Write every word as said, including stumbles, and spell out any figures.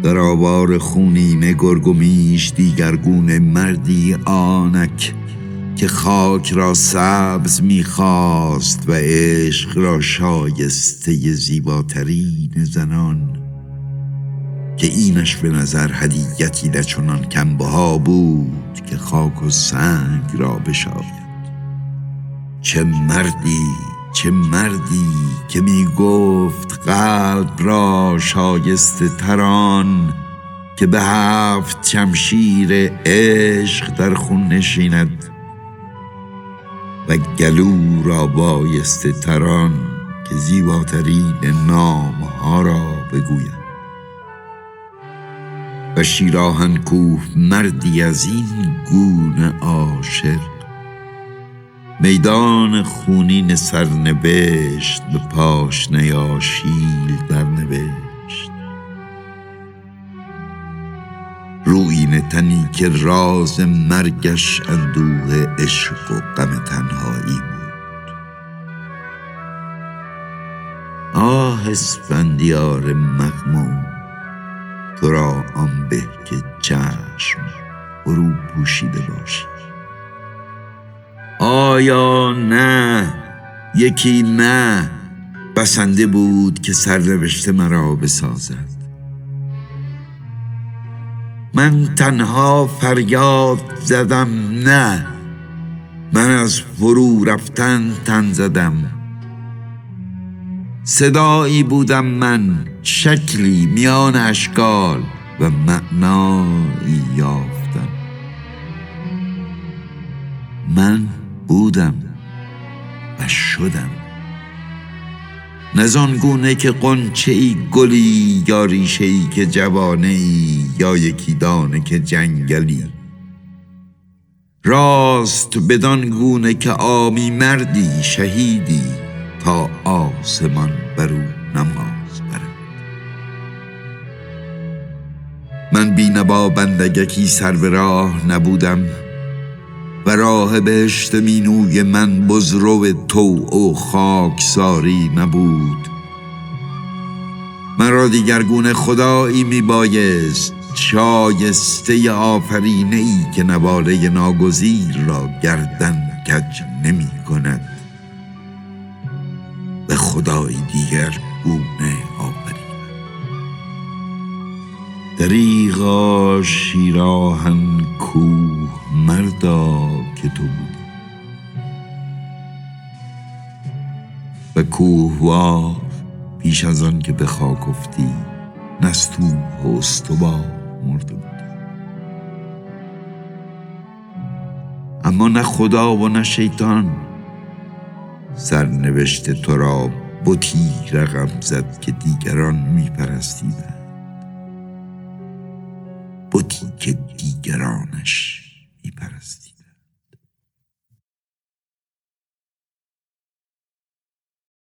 در آوار خونین گرگ و میش دیگرگون مردی آنک که خاک را سبز می‌خواست و عشق را شایسته زیباترین زنان، که اینش به نظر هدیتی نچنان کمبها بود که خاک و سنگ را بشاید. چه مردی چه مردی که می گفت قلب را شایسته تران، که به هفت شمشیر عشق در خون نشیند و گلو را بایسته تران که زیباترین نامها را بگوید. و شیراهن کوه مردی از این گونه عاشق، میدان خونین سرنوشت به پاشنه آشیل در نوشت. رویین تنی که راز مرگش اندوه عشق و غم تنهایی بود. آه اسفندیار مغموم، تو را آن به که چشم فرو پوشیده باشی. آیا نه یکی نه بسنده بود که سرنوشت مرا بسازد؟ من تنها فریاد زدم نه، من از فرو رفتن تن زدم. صدایی بودم من، شکلی میان اشکال و معنایی یافتم. من بودم و شدم، نزان گونه که غنچه‌ای گلی یا ریشه‌ای که جوانه‌ای یا یکی دانه که جنگلی. راست بدان گونه که عامی مردی شهیدی تا آسمان برو نماز برد. من بینوا بندگکی سر به راه نبودم و راه بهشت مینوی من بزرو طوع و خاکساری نبود. من را دیگرگونه خدایی می بایست، شایسته آفرینه ای که نواله ناگزیر را گردن کج نمی کند و خدایی دیگر گونه آفرینه. دریغا شیراهن کوه مردا که تو بودی و کوهوار پیش از آن که به خاک افتی نستوه و استوار مرده بودی. اما نه خدا و نه شیطان سرنوشت تو را بتی رقم زد که دیگران می پرستیدند، بتی که دیگرانش می پرستید.